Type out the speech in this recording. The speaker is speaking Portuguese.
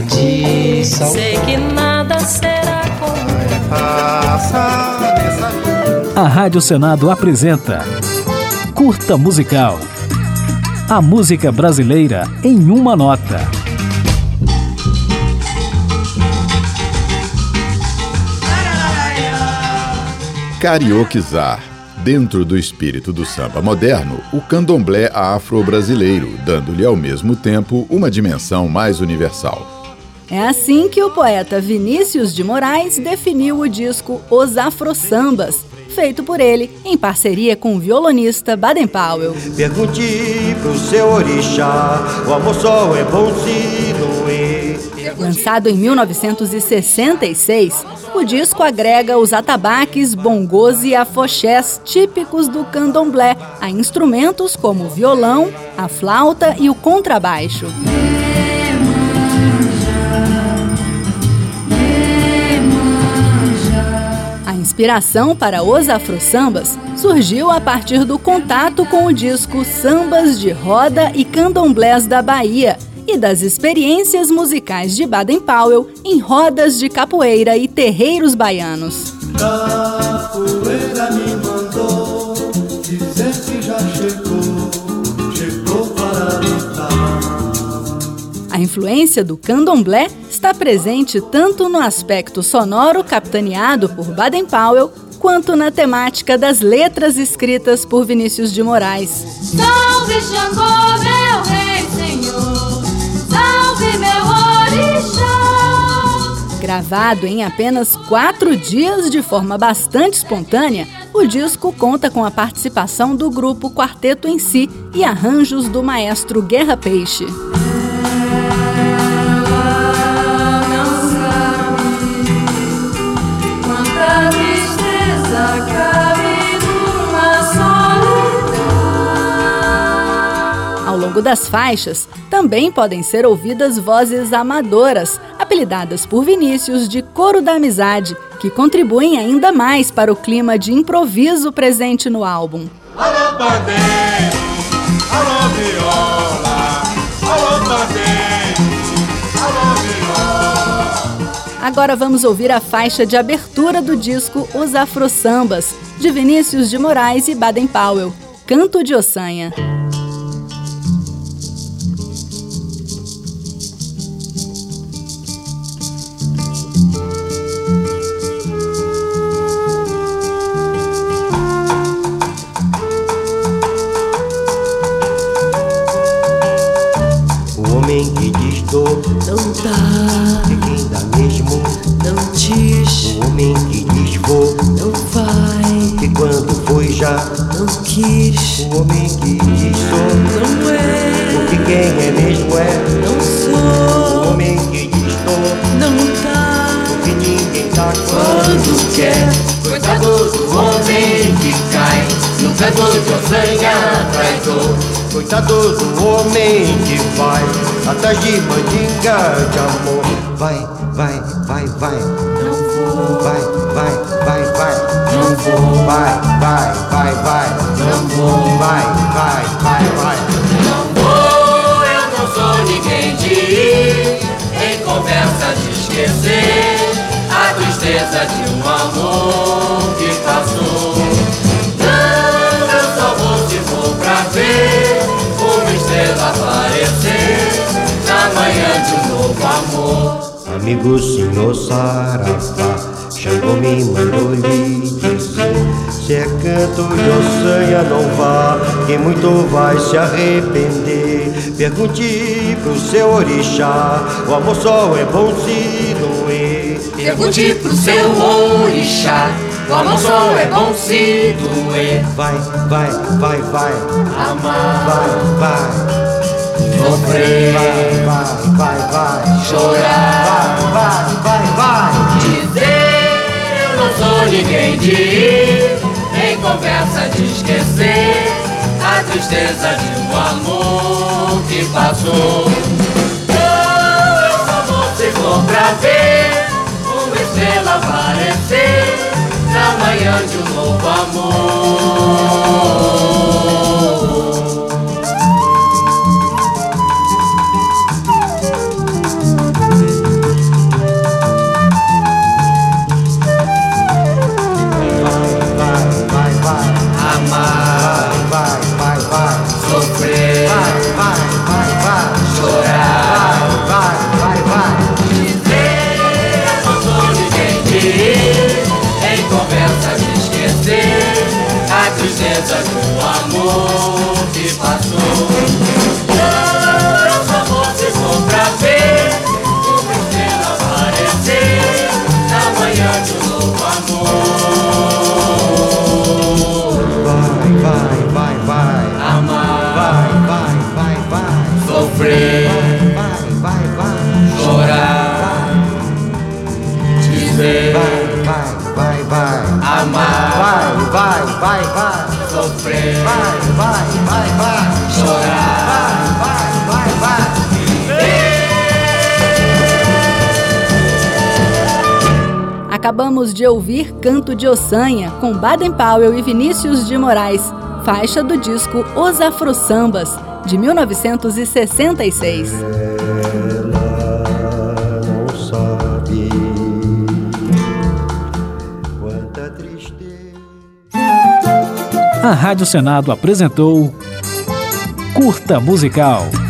tradição. Sei que nada será como A Rádio Senado apresenta Curta Musical. A música brasileira em uma nota. Carioquizar. Dentro do espírito do samba moderno, o candomblé afro-brasileiro, dando-lhe ao mesmo tempo uma dimensão mais universal. É assim que o poeta Vinícius de Moraes definiu o disco Os Afro-Sambas, feito por ele em parceria com o violonista Baden Powell. Pergunte pro seu orixá, o amor só é bom se não é. Lançado em 1966, o disco agrega os atabaques, bongos e afoxés típicos do candomblé a instrumentos como o violão, a flauta e o contrabaixo. A inspiração para os afro-sambas surgiu a partir do contato com o disco Sambas de Roda e Candomblés da Bahia e das experiências musicais de Baden Powell em rodas de capoeira e terreiros baianos. Capoeira me mandou dizer que já chegou para lutar. A influência do candomblé está presente tanto no aspecto sonoro capitaneado por Baden Powell, quanto na temática das letras escritas por Vinícius de Moraes. Salve Xangô, meu rei, senhor, salve meu orixá. Gravado em apenas 4 dias de forma bastante espontânea, o disco conta com a participação do grupo Quarteto em Si e arranjos do maestro Guerra Peixe. Ao longo das faixas, também podem ser ouvidas vozes amadoras, apelidadas por Vinícius de Coro da Amizade, que contribuem ainda mais para o clima de improviso presente no álbum. Alô, bandeiro, alô, viola, alô, bandeiro, alô, viola. Agora vamos ouvir a faixa de abertura do disco Os Afro-Sambas, de Vinícius de Moraes e Baden Powell, Canto de Ossanha. O homem que diz dor não dá, e quem dá mesmo não diz, o homem que diz vou não vai, e quando foi já não quis, o homem que diz sou não é, porque quem é mesmo é não o sou, homem que diz dor não dá, porque ninguém dá quando quer. Coitado do homem que cai no canto de Ossanha traidor. coitado do homem que vai atrás de mandinga de amor. Vai, vai, vai, vai, Não vou, vai, vai, vai, vai, não vou, vai, vai, vai, vai, não vou, vai, vai, vai, vai. Não vou, eu não sou ninguém de ir em conversa de esquecer a tristeza de um amor que passou. Não, eu só vou se for pra ver uma estrela aparecer na manhã de um novo amor. Amigo senhor Saravá, Xangô me mandou lhe dizer: se é canto de Ossanha não vá, quem muito vai se arrepender. Pergunte pro seu orixá, o amor só é bom se não é. Pergunte pro seu orixá, o amor só é bom se doer. Vai, vai, vai, vai, Amar, vai, vai, sofrer, vai, vai, vai, chorar, vai, vai, vai. dizer eu não sou ninguém de ir em conversa de esquecer a tristeza de um amor que passou. Não, eu só vou se for pra ver uma estrela aparecer na manhã de um novo amor. amar, vai, sofrer, vai, chorar, vai. Acabamos de ouvir Canto de Ossanha, com Baden Powell e Vinícius de Moraes, faixa do disco Os Afro-Sambas, de 1966. Ela não sabe quanta tristeza. A Rádio Senado apresentou Curta Musical.